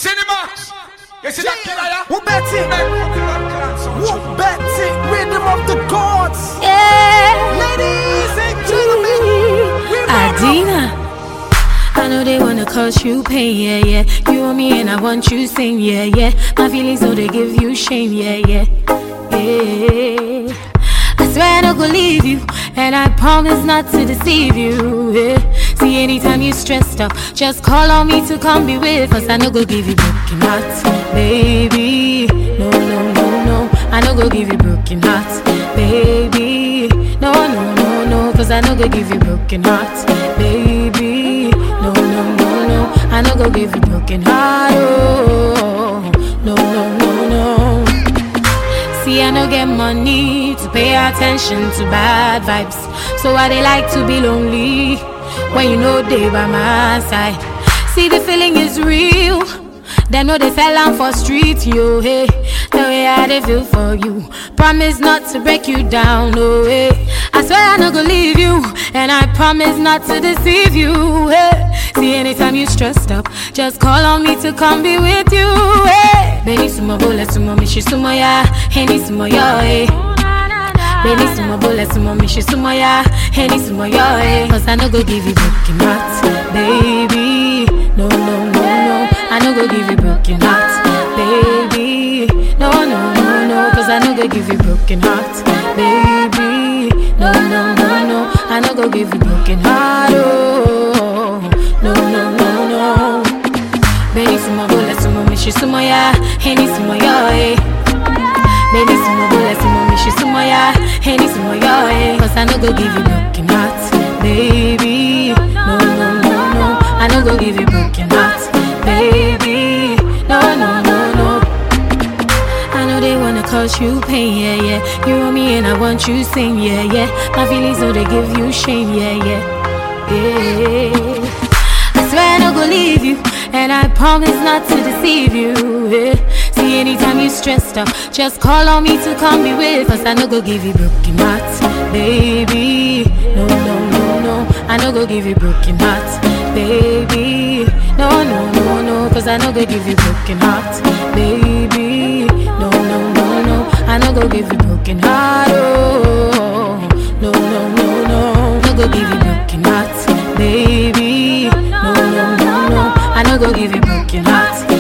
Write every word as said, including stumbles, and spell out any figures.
Cinemax. You see that killer, yeah? Who bet it? Who bet it? Rhythm of the gods. Yeah. Ladies and gentlemen, Adina. I know they wanna cause you pain, yeah, yeah. You want me and I want you sing, yeah, yeah. My feelings know they give you shame, yeah, yeah, yeah. I swear I don't go leave you, and I promise not to deceive you, yeah. See, anytime you stressed up, just call on me to come be with us. I no go give you broken hearts, baby. No, no, no, no. I no go give you broken hearts, baby. No, no, no, no. Cause I no go give you broken hearts, baby. No, no, no, no. I no go give you broken heart, oh. No, no, no, no. See, I no get money to pay attention to bad vibes, so I they like to be lonely when you know they by my side. See, the feeling is real. They know they fell on for street, yo, hey. The way I they feel for you. Promise not to break you down, no way. I swear I no go leave you, and I promise not to deceive you, hey. See, anytime you stressed up, just call on me to come be with you, hey. Beni sumo bole sumo mishi sumo ya, heni sumo yo, hey. Beni sumo bole sumo mishi sumo ya, heni sumo yo, hey. Cause I no go give you broken hearts, baby. No, no, no, no. I no go give you broken hearts, baby. No, no, no, no. Cause I no go give you broken hearts, baby. No, no, no, no. I no go give you broken heart, oh. No, no, no, no. Beni sumo bole sumo mishi sumo ya, heni sumo yo, eh. Beni sumo bole sumo mishi sumo ya, heni sumo yo, eh. Cause I no go give you broken hearts, baby. No, no, no, no. I no go give you broken hearts, baby. No, no, no, no. I know they wanna cause you pain, yeah, yeah. You want me and I want you sing, yeah, yeah. My feelings know they give you shame, yeah, yeah, yeah. I swear I no go leave you, and I promise not to deceive you, yeah. See, anytime you stressed up, just call on me to come be with us. I no go give you broken hearts, baby. No, no, no, no. I no go give you broken hearts, baby. No, no, no, no. Cause I no go give you broken hearts, baby. No, no, no, no. I no go give you broken heart, oh. No, no, no, no. No go give you broken hearts, baby. No, no, no, no. I no go give you broken hearts,